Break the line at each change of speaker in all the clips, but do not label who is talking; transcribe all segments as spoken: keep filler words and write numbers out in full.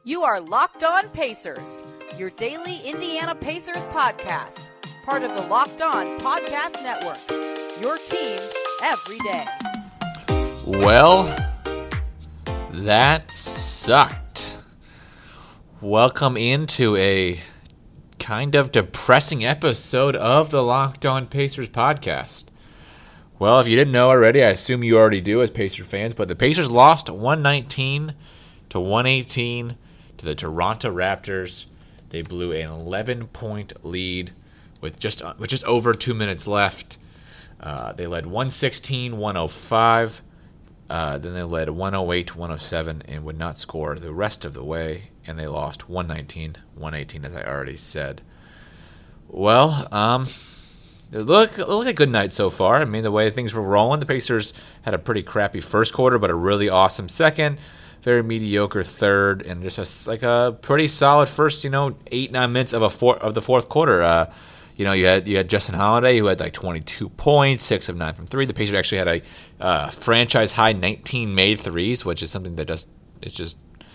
You are Locked On Pacers, your daily Indiana Pacers podcast, part of the Locked On Podcast Network, your team every day.
Well, that sucked. Welcome into a kind of depressing episode of the Locked On Pacers podcast. Well, if you didn't know already, I assume you already do as Pacers fans, but the Pacers lost one nineteen to one eighteen to the Toronto Raptors. They blew an eleven-point lead with just with just over two minutes left. Uh, they led one sixteen to one oh five. Uh, then they led one oh eight to one oh seven and would not score the rest of the way. And they lost one nineteen to one eighteen, as I already said. Well, um, it looked, it looked like a good night so far. I mean, the way things were rolling, the Pacers had a pretty crappy first quarter, but a really awesome second. Very mediocre third, and just a, like a pretty solid first, you know, eight nine minutes of a four, of the fourth quarter. Uh, you know, you had you had Justin Holiday, who had like twenty-two points, six of nine from three. The Pacers actually had a uh, franchise high nineteen made threes, which is something that just it's just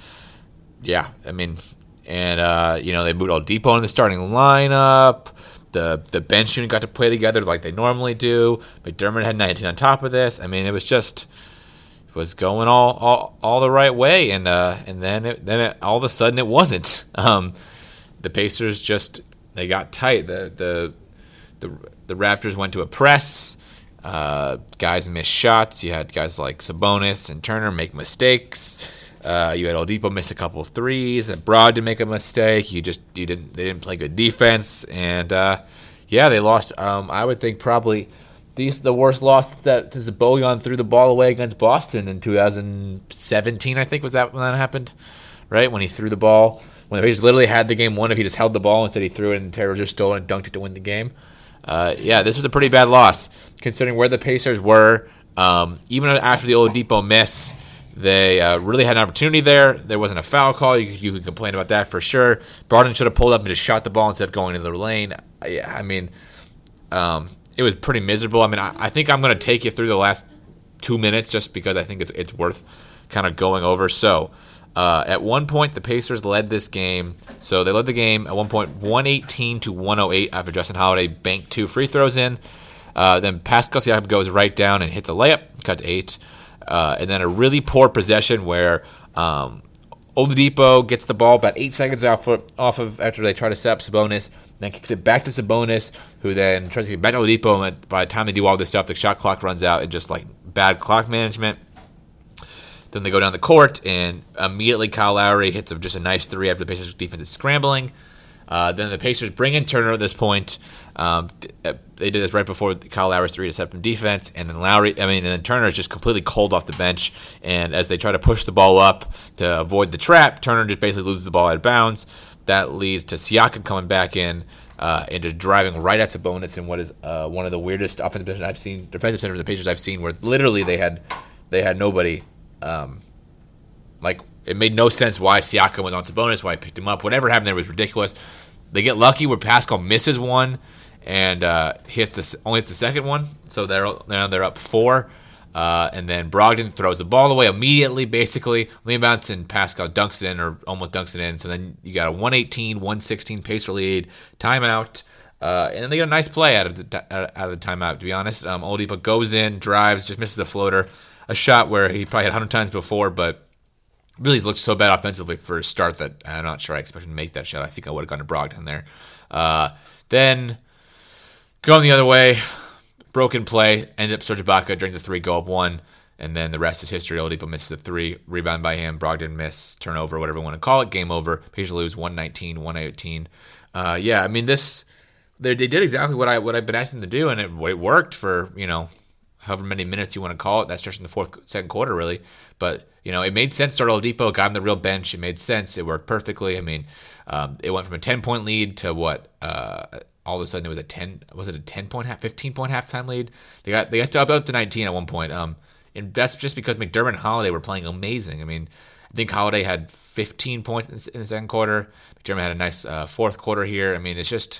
yeah. I mean, and uh, you know, they moved Oladipo in the starting lineup. The the bench unit got to play together like they normally do. McDermott had nineteen on top of this. I mean, it was just. was going all, all all the right way, and uh, and then it, then it, all of a sudden it wasn't. Um, the Pacers just they got tight. The the the, the Raptors went to a press. Uh, guys missed shots. You had guys like Sabonis and Turner make mistakes. Uh, you had Oladipo miss a couple of threes, and Brogdon make a mistake. You just you didn't they didn't play good defense, and uh, yeah, they lost. Um, I would think probably. These the worst loss that Bojan threw the ball away against Boston in two thousand seventeen, I think, was that when that happened, right? When he threw the ball. When the Pacers literally had the game won if he just held the ball instead he threw it and Terry just stole it and dunked it to win the game. Uh, yeah, this was a pretty bad loss considering where the Pacers were. Um, even after the Oladipo miss, they uh, really had an opportunity there. There wasn't a foul call. You, you could complain about that for sure. Brogdon should have pulled up and just shot the ball instead of going into the lane. I, I mean... Um, It was pretty miserable. I mean, I, I think I'm going to take you through the last two minutes just because I think it's it's worth kind of going over. So, uh, at one point, the Pacers led this game. So they led the game at one point one eighteen to one oh eight after Justin Holiday banked two free throws in. Uh, then Pascal Siakam goes right down and hits a layup, cut to eight. Uh, and then a really poor possession where um, Oladipo gets the ball about eight seconds off of, off of after they try to set up Sabonis, then kicks it back to Sabonis, who then tries to get back to Oladipo, and by the time they do all this stuff, the shot clock runs out, and just like bad clock management. Then they go down the court, and immediately Kyle Lowry hits a, just a nice three after the Pacers defense is scrambling. Uh, then the Pacers bring in Turner at this point. Um, they did this right before Kyle Lowry's three to set up in defense, and then Lowry, I mean, and then Turner is just completely cold off the bench. And as they try to push the ball up to avoid the trap, Turner just basically loses the ball out of bounds. That leads to Siakam coming back in uh, and just driving right at Sabonis in what is uh, one of the weirdest offensive positions I've seen, defensive center of the Pacers I've seen, where literally they had they had nobody. Um, like it made no sense why Siakam was on Sabonis, why he picked him up. Whatever happened there was ridiculous. They get lucky where Pascal misses one and uh, hits the, only hits the second one, so they're now they're up four. Uh, and then Brogdon throws the ball away immediately, basically. Rebounds and Pascal dunks it in or almost dunks it in. So then you got a one eighteen one sixteen Pacer lead, timeout. Uh, and then they get a nice play out of the, out of the timeout, to be honest. Um, Oladipo goes in, drives, just misses the floater. A shot where he probably had one hundred times before, but really looked so bad offensively for a start that I'm not sure I expected him to make that shot. I think I would have gone to Brogdon there. Uh, then going the other way, broken play, ended up Serge Ibaka during the three, go up one, and then the rest is history. Oladipo misses the three, rebound by him, Brogdon miss, turnover, whatever you want to call it, game over. Pacers lose one nineteen one eighteen. Uh, yeah, I mean, this they, they did exactly what, I, what I've been asking them to do, and it, it worked for, you know, however many minutes you want to call it. That's just in the fourth, second quarter, really. But, you know, it made sense to start Oladipo, got him the real bench. It made sense. It worked perfectly. I mean, um, it went from a ten-point lead to what, uh, all of a sudden it was a ten, was it a ten-point, fifteen-point halftime lead? They got they got to up, up to nineteen at one point. Um, and that's just because McDermott and Holiday were playing amazing. I mean, I think Holiday had fifteen points in the second quarter. McDermott had a nice uh, fourth quarter here. I mean, it's just,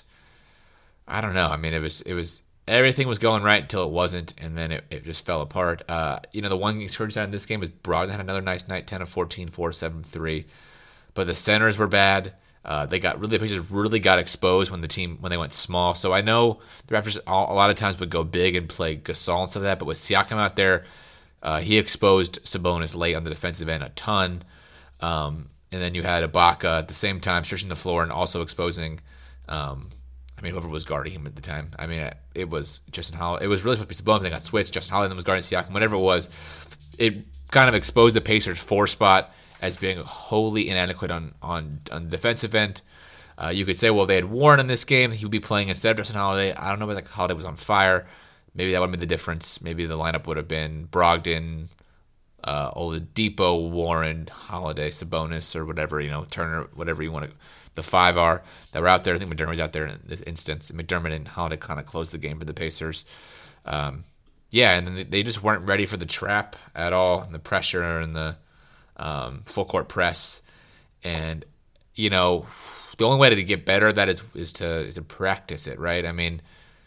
I don't know. I mean, it was it was everything was going right until it wasn't, and then it, it just fell apart. Uh, you know, the one encouraging sign in this game was Brogdon had another nice night, ten of fourteen, four, seven, three. but the centers were bad. Uh, they got really the Pacers really got exposed when the team when they went small. So I know the Raptors all, a lot of times would go big and play Gasol and stuff like that, but with Siakam out there, uh, he exposed Sabonis late on the defensive end a ton. Um, and then you had Ibaka at the same time stretching the floor and also exposing, um, I mean, whoever was guarding him at the time. I mean, it was Justin Holiday. It was really supposed to be Sabonis. They got switched. Justin Holiday then was guarding Siakam. Whatever it was, it kind of exposed the Pacers' four spot as being wholly inadequate on, on, on the defensive end. Uh, you could say, well, they had Warren in this game. He would be playing instead of Justin Holiday. I don't know if like Holiday was on fire. Maybe that would have been the difference. Maybe the lineup would have been Brogdon, uh, Oladipo, Warren, Holiday, Sabonis, or whatever, you know, Turner, whatever you want to. The five are that were out there. I think McDermott was out there in this instance. McDermott and Holiday kind of closed the game for the Pacers. Um, yeah, and then they just weren't ready for the trap at all, and the pressure and the Um, full court press, and you know the only way to get better at that is is to is to practice it, right? I mean,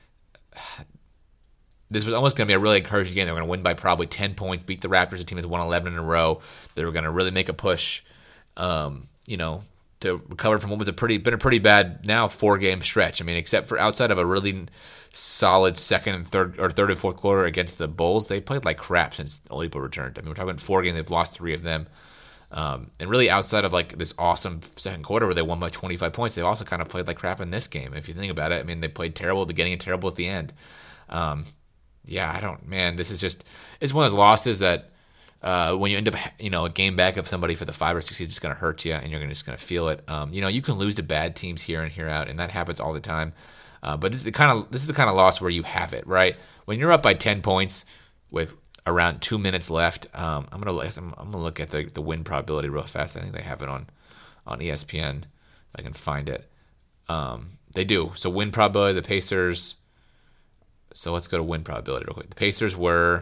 this was almost going to be a really encouraging game. They were going to win by probably ten points, beat the Raptors, a team that's won eleven in a row. They were going to really make a push, um, you know, to recover from what was a pretty been a pretty bad now four game stretch. I mean, except for outside of a really solid second and third or third and fourth quarter against the Bulls, they played like crap since Oladipo returned. I mean, we're talking about four games; they've lost three of them, um, and really outside of like this awesome second quarter where they won by twenty-five points, they've also kind of played like crap in this game. If you think about it, I mean, they played terrible at the beginning and terrible at the end. Um, yeah, I don't, man. This is just it's one of those losses that uh, when you end up, you know, a game back of somebody for the five or six, it's just going to hurt you, and you're gonna, just going to feel it. Um, you know, you can lose to bad teams here and here out, and that happens all the time. Uh, but this is the kind of this is the kind of loss where you have it, right? When you're up by ten points with around two minutes left, um, I'm gonna look, I'm, I'm gonna look at the, the win probability real fast. I think they have it on on E S P N if I can find it. Um, they do. So win probability, the Pacers. So let's go to win probability real quick. The Pacers were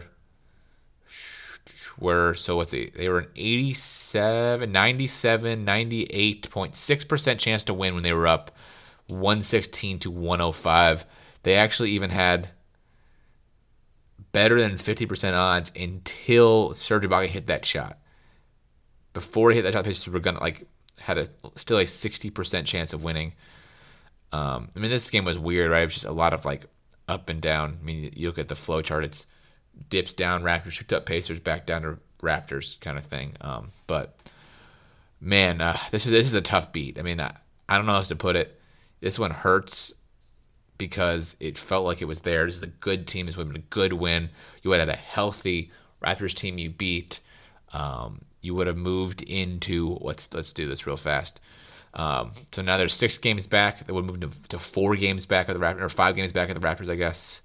were so let's see, they were an eighty-seven, ninety-seven, ninety-eight point six percent chance to win when they were up one sixteen to one oh five. They actually even had better than fifty percent odds until Serge Ibaka hit that shot. Before he hit that shot, the Pacers were gonna like had a still a sixty percent chance of winning. Um, I mean, this game was weird, right? It was just a lot of like up and down. I mean, you look at the flow chart; it's dips down, Raptors, shift up, Pacers, back down to Raptors, kind of thing. Um, but man, uh, this is this is a tough beat. I mean, I, I don't know how else to put it. This one hurts because it felt like it was there. This is a good team. This would have been a good win. You would have had a healthy Raptors team you beat. Um, you would have moved into let's let's do this real fast. Um, so now there's six games back. They would move to, to four games back of the Raptors, or five games back of the Raptors, I guess.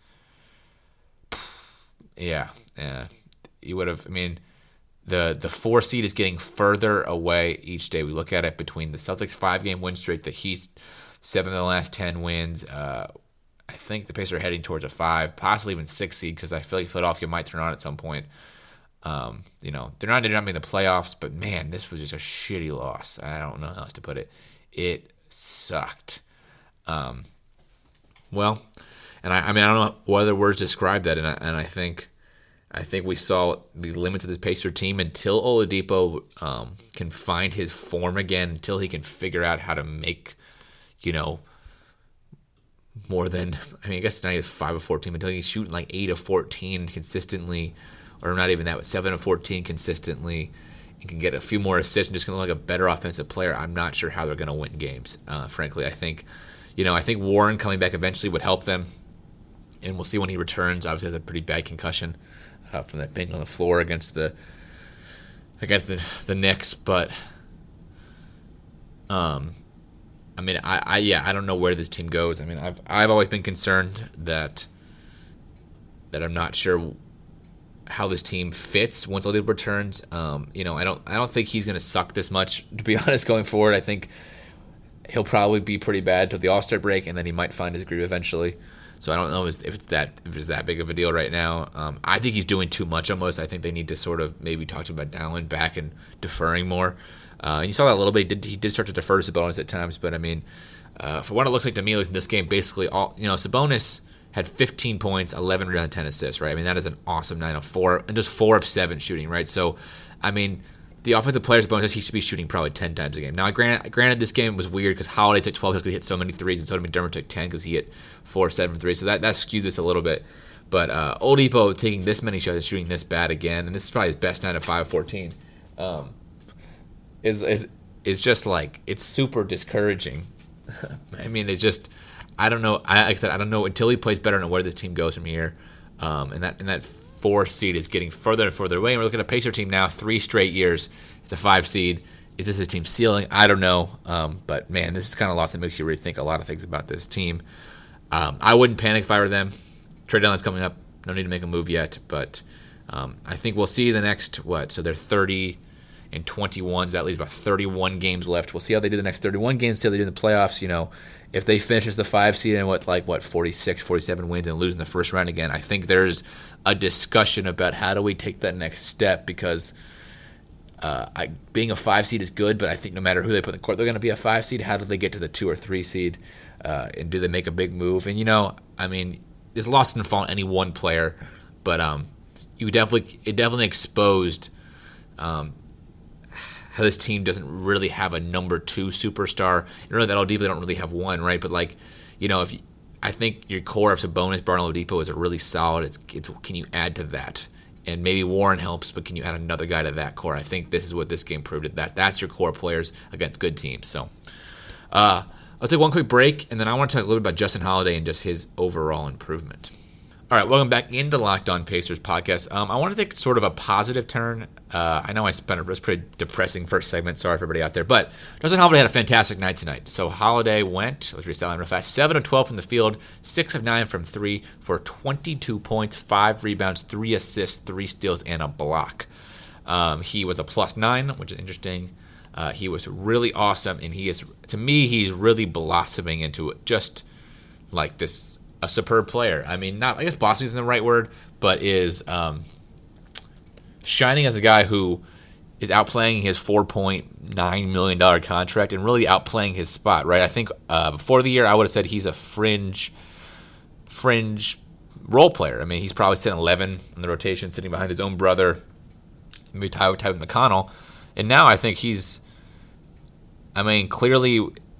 Yeah, yeah. You would have. I mean, the the four seed is getting further away each day. We look at it between the Celtics' five game win streak, the Heat seven of the last ten wins. Uh, I think the Pacers are heading towards a five, possibly even six seed, because I feel like Philadelphia might turn on at some point. Um, you know, they're not they're not making the playoffs, but man, this was just a shitty loss. I don't know how else to put it. It sucked. Um, well, and I, I mean, I don't know what other words describe that, and I, and I think, I think we saw the limits of this Pacer team until Oladipo um, can find his form again, until he can figure out how to make, you know, more than, I mean, I guess now he's five of fourteen, until he's shooting like eight of fourteen consistently, or not even that, but seven of fourteen consistently, and can get a few more assists and just going to look like a better offensive player. I'm not sure how they're going to win games, uh, frankly. I think, you know, I think Warren coming back eventually would help them, and we'll see when he returns. Obviously, has a pretty bad concussion uh, from that bang on the floor against the against the the Knicks, but um. I mean, I, I yeah, I don't know where this team goes. I mean, I've I've always been concerned that that I'm not sure how this team fits once Oladipo returns. Um, you know, I don't I don't think he's going to suck this much, to be honest, going forward. I think he'll probably be pretty bad till the All-Star break, and then he might find his groove eventually. So I don't know if it's that if it's that big of a deal right now. Um, I think he's doing too much almost. I think they need to sort of maybe talk to him about dialing back and deferring more. Uh, and you saw that a little bit. He did, he did start to defer to Sabonis at times, but I mean, uh, for what it looks like to me, in this game, basically all you know, Sabonis had fifteen points, eleven rebounds, ten assists. Right? I mean, that is an awesome nine of four, and just four of seven shooting. Right? So, I mean, the offensive players bonus, he should be shooting probably ten times a game. Now, granted, granted this game was weird because Holiday took twelve because he hit so many threes, and so did McDermott took ten because he hit four, seven threes. So that, that skewed this a little bit. But uh, Oladipo taking this many shots and shooting this bad again, and this is probably his best night at five fourteen, um, is is is just like, it's super discouraging. I mean, it's just, I don't know. I, like I said, I don't know until he plays better and where this team goes from here. Um, and that and that four seed is getting further and further away. And we're looking at a Pacer team now, three straight years. It's a five seed. Is this his team ceiling? I don't know. Um, but man, this is kind of loss that makes you rethink a lot of things about this team. Um, I wouldn't panic if I were them. Trade deadline's coming up. No need to make a move yet. But um, I think we'll see the next, what? So they're thirty and twenty-one. So that leaves about thirty-one games left. We'll see how they do the next thirty-one games. See how they do in the playoffs. You know, if they finish as the five seed and what, like, what, forty-six, forty-seven wins and lose in the first round again, I think there's a discussion about how do we take that next step, because uh, I, being a five seed is good, but I think no matter who they put in the court, they're going to be a five seed. How do they get to the two or three seed, uh, and do they make a big move? And, you know, I mean, this loss didn't fall on any one player, but um, you definitely it definitely exposed um, how this team doesn't really have a number two superstar. You know that Oladipo, they don't really have one, right? But, like, you know, if you, I think your core of Sabonis, Barton, Oladipo is a really solid. It's, it's can you add to that? And maybe Warren helps, but can you add another guy to that core? I think this is what this game proved. That that's your core players against good teams. So, uh, I'll take one quick break, and then I want to talk a little bit about Justin Holiday and just his overall improvement. All right, welcome back into Locked On Pacers podcast. Um, I want to take sort of a positive turn. Uh, I know I spent a it was pretty depressing first segment. Sorry for everybody out there. But Justin Holiday had a fantastic night tonight. So Holiday went, let's reset him real fast, seven of twelve from the field, six of nine from three for twenty-two points, five rebounds, three assists, three steals, and a block. Um, he was a plus nine, which is interesting. Uh, he was really awesome, and he is, to me, he's really blossoming into just like this, a superb player. I mean, not I guess blossoming isn't the right word, but is um, shining as a guy who is outplaying his four point nine million dollars contract and really outplaying his spot, right? I think uh, before the year, I would have said he's a fringe, fringe role player. I mean, he's probably sitting eleven in the rotation, sitting behind his own brother, maybe Tyler McConnell. And now I think he's, I mean, clearly,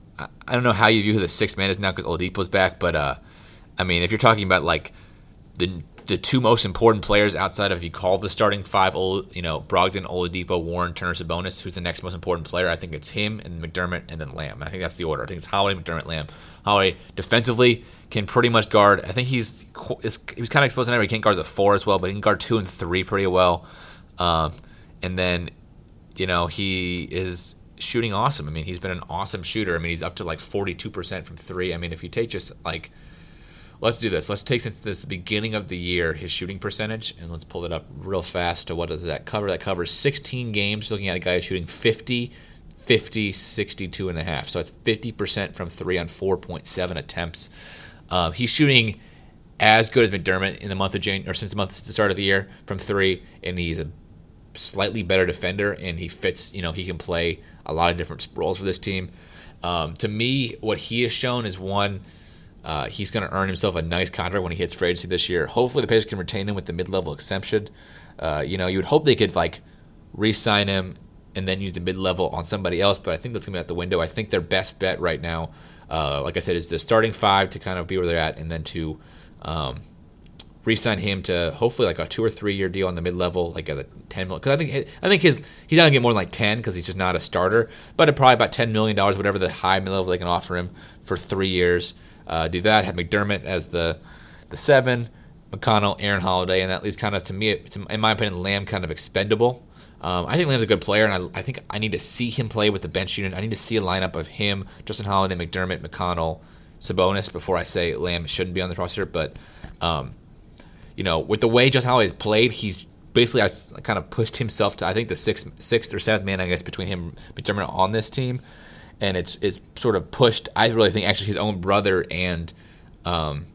I don't know how you view who the sixth man is now because Oladipo's back, but, uh, I mean, if you're talking about, like, the the two most important players outside of, if you call the starting five, you know, Brogdon, Oladipo, Warren, Turner, Sabonis, who's the next most important player, I think it's him and McDermott and then Lamb. I think that's the order. I think it's Holiday, McDermott, Lamb. Holiday defensively can pretty much guard. I think he's he was kind of exposed in every. He can't guard the four as well, but he can guard two and three pretty well. Um, and then, you know, he is shooting awesome. I mean, he's been an awesome shooter. I mean, he's up to like forty-two percent from three. I mean, if you take just like, let's do this. Let's take since this the beginning of the year his shooting percentage, and let's pull it up real fast to what does that cover? That covers sixteen games, looking at a guy who's shooting fifty, fifty, sixty-two and a half. So it's fifty percent from three on four point seven attempts. Um, he's shooting as good as McDermott in the month of January, or since the month since the start of the year from three, and he's a slightly better defender, and he fits, you know, he can play a lot of different roles for this team. Um, to me, what he has shown is one, uh, he's going to earn himself a nice contract when he hits free agency this year. Hopefully the Pacers can retain him with the mid-level exemption. Uh, you know, you would hope they could, like, re-sign him and then use the mid-level on somebody else, but I think that's going to be out the window. I think their best bet right now, uh, like I said, is the starting five to kind of be where they're at, and then to um, re-sign him to hopefully like a two or three year deal on the mid-level, like a ten million. Because I think I think his he's not gonna get more than like ten because he's just not a starter. But at probably about ten million dollars, whatever the high mid-level they can offer him for three years. Uh, do that. Have McDermott as the the seven, McConnell, Aaron Holiday, and that leaves kind of to me, to, in my opinion, Lamb kind of expendable. Um, I think Lamb's a good player, and I, I think I need to see him play with the bench unit. I need to see a lineup of him, Justin Holiday, McDermott, McConnell, Sabonis before I say Lamb shouldn't be on the roster. But um, you know, with the way Justin Holiday's played, he's basically I kind of pushed himself to I think the sixth, sixth or seventh man, I guess, between him and McDermott on this team, and it's it's sort of pushed. I really think actually his own brother and um,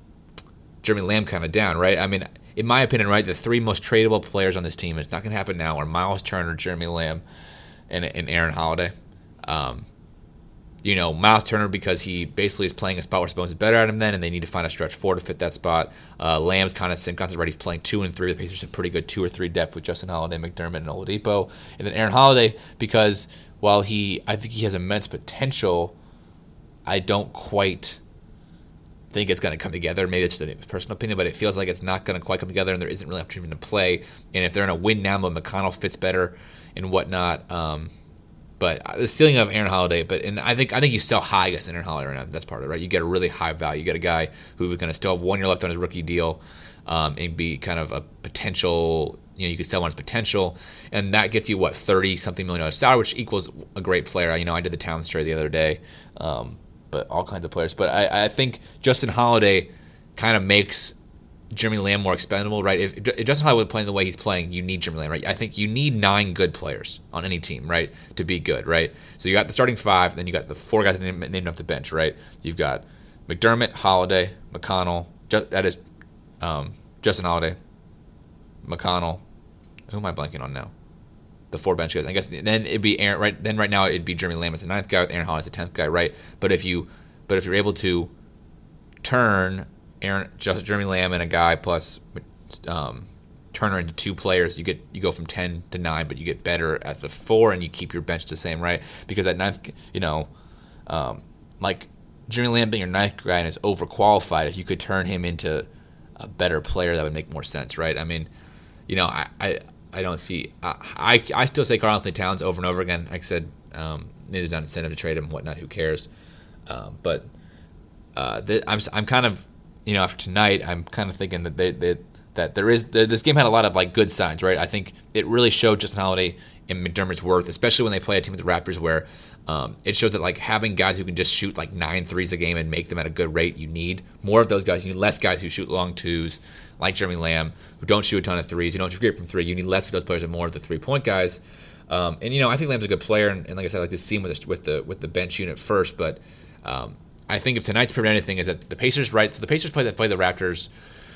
Jeremy Lamb kind of down, right? I mean, in my opinion, right, the three most tradable players on this team, it's not going to happen now, are Miles Turner, Jeremy Lamb, and and Aaron Holiday. Um, you know, Miles Turner because he basically is playing a spot where Sabonis is better at him then, and they need to find a stretch four to fit that spot. Uh, Lamb's kind of same concept, right? He's playing two and three. The Pacers have pretty good two or three depth with Justin Holiday, McDermott, and Oladipo. And then Aaron Holiday because while he, I think he has immense potential, I don't quite think it's going to come together. Maybe it's just a personal opinion, but it feels like it's not going to quite come together, and there isn't really opportunity to play. And if they're in a win now, McConnell fits better and whatnot. Um, But the ceiling of Aaron Holiday, but and I think I think you sell high against Aaron Holiday right now. That's part of it, right? You get a really high value. You get a guy who is going to still have one year left on his rookie deal, um, and be kind of a potential. You know, you could sell on his potential, and that gets you what thirty something million dollars salary, which equals a great player. You know, I did the Towns trade the other day, um, but all kinds of players. But I, I think Justin Holiday kind of makes Jeremy Lamb more expendable, right? If, if Justin Holiday playing the way he's playing, you need Jeremy Lamb, right? I think you need nine good players on any team, right, to be good, right? So you got the starting five, and then you got the four guys named, named off the bench, right? You've got McDermott, Holiday, McConnell. Just, that is um, Justin Holiday, McConnell. Who am I blanking on now? The four bench guys. I guess then it'd be Aaron. Right then, right now it'd be Jeremy Lamb as the ninth guy, with Aaron Holiday as the tenth guy, right? But if you, but if you're able to turn Aaron, just Jeremy Lamb and a guy plus um, Turner into two players, you get you go from ten to nine, but you get better at the four, and you keep your bench the same, right? Because at ninth, you know, um, like Jeremy Lamb being your ninth guy and is overqualified. If you could turn him into a better player, that would make more sense, right? I mean, you know, I I, I don't see I, I I still say Karl-Anthony Towns over and over again. Like I said, um, neither done incentive to trade him, whatnot. Who cares? Um, but uh, the, I'm I'm kind of You know, after tonight, I'm kind of thinking that they, they, that there is that this game had a lot of like good signs, right? I think it really showed Justin Holiday and McDermott's worth, especially when they play a team with the Raptors, where um, it shows that like having guys who can just shoot like nine threes a game and make them at a good rate, you need more of those guys. You need less guys who shoot long twos, like Jeremy Lamb, who don't shoot a ton of threes. You don't shoot great from three. You need less of those players and more of the three point guys. Um, and you know, I think Lamb's a good player, and, and like I said, I like to see him with the, with the with the bench unit first, but. Um, I think if tonight's proven anything is that the Pacers, right? So the Pacers play that play the Raptors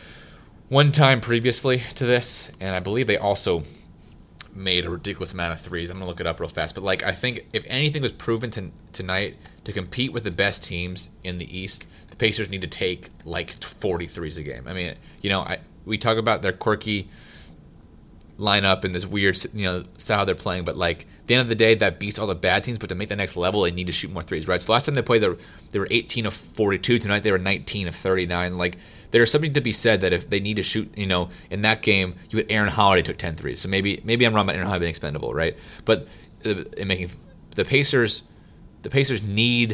one time previously to this, and I believe they also made a ridiculous amount of threes. I'm gonna look it up real fast, but like I think if anything was proven to, tonight to compete with the best teams in the East, the Pacers need to take like forty threes a game. I mean, you know, I we talk about their quirky lineup and this weird, you know, style they're playing, but like at the end of the day, that beats all the bad teams. But to make the next level, they need to shoot more threes, right? So last time they played, they they were eighteen of forty-two. Tonight they were nineteen of thirty-nine. Like there's something to be said that if they need to shoot, you know, in that game, you had Aaron Holiday took ten threes. So maybe maybe I'm wrong about Aaron Holiday being expendable, right? But in making the Pacers, the Pacers need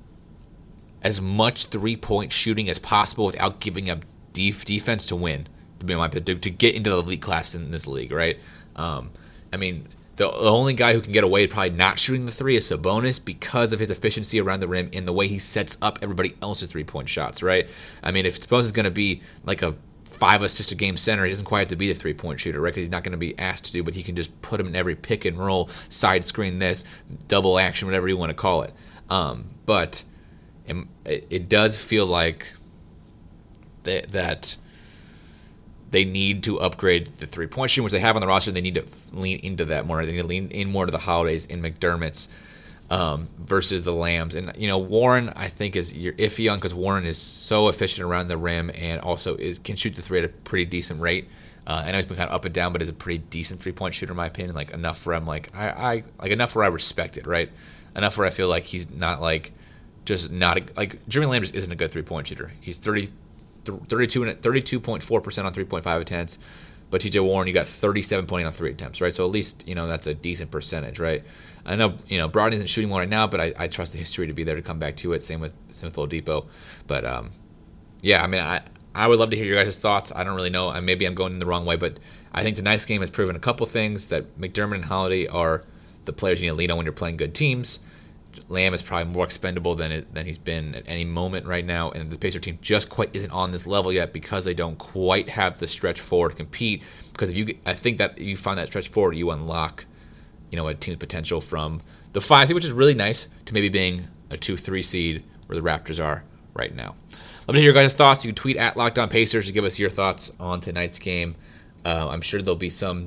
as much three point shooting as possible without giving up def- defense to win. To be my to, to get into the elite class in this league, right? Um, I mean, the, the only guy who can get away with probably not shooting the three is Sabonis because of his efficiency around the rim and the way he sets up everybody else's three-point shots, right? I mean, if Sabonis is going to be like a five assist a game center, he doesn't quite have to be the three-point shooter, right? Because he's not going to be asked to do, but he can just put him in every pick and roll, side screen this, double action, whatever you want to call it. Um, but it, it does feel like that. that They need to upgrade the three-point shooting, which they have on the roster. They need to lean into that more. They need to lean in more to the Holidays and McDermott's um, versus the Lambs. And, you know, Warren, I think, is you're iffy on because Warren is so efficient around the rim and also is can shoot the three at a pretty decent rate. Uh, I know he's been kind of up and down, but is a pretty decent three-point shooter, in my opinion. Like, enough where I'm like, I, I like enough where I respect it, right? Enough where I feel like he's not, like, just not a, like, Jeremy Lamb just isn't a good three-point shooter. He's thirty thirty-two point four percent on three point five attempts, but T J Warren, you got thirty-seven point eight on three attempts, right? So at least, you know, that's a decent percentage, right? I know, you know, Brogdon isn't shooting one right now, but I, I trust the history to be there to come back to it. Same with, same with Oladipo. But, um, yeah, I mean, I, I would love to hear your guys' thoughts. I don't really know. I, maybe I'm going in the wrong way, but I think tonight's game has proven a couple things, that McDermott and Holiday are the players you need to lean on when you're playing good teams. Lamb is probably more expendable than it, than he's been at any moment right now, and the Pacer team just quite isn't on this level yet because they don't quite have the stretch forward to compete. Because if you, I think that if you find that stretch forward, you unlock, you know, a team's potential from the five seed, which is really nice, to maybe being a two three seed where the Raptors are right now. Love to hear your guys' thoughts. You can tweet at Locked On Pacers to give us your thoughts on tonight's game. Uh, I'm sure there'll be some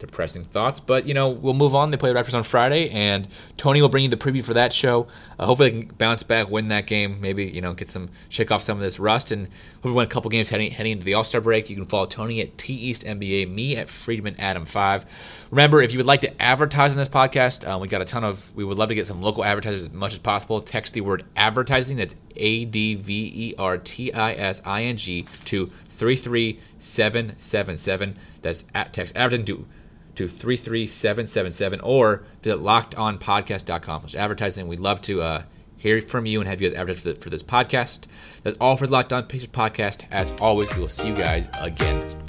depressing thoughts. But, you know, we'll move on. They play the Raptors on Friday, and Tony will bring you the preview for that show. Uh, hopefully they can bounce back, win that game, maybe, you know, get some, shake off some of this rust, and hopefully win a couple games heading, heading into the All-Star break. You can follow Tony at T East N B A, me at Friedman Adam five. Remember, if you would like to advertise on this podcast, um, we got a ton of, we would love to get some local advertisers as much as possible. Text the word advertising, that's A D V E R T I S I N G, to three three seven seven seven. That's at text advertising to, to three three seven seven seven, or visit locked on podcast dot com. Advertising. We'd love to uh, hear from you and have you guys advertise for, the, for this podcast. That's all for the Locked On Pacers podcast. As always, we will see you guys again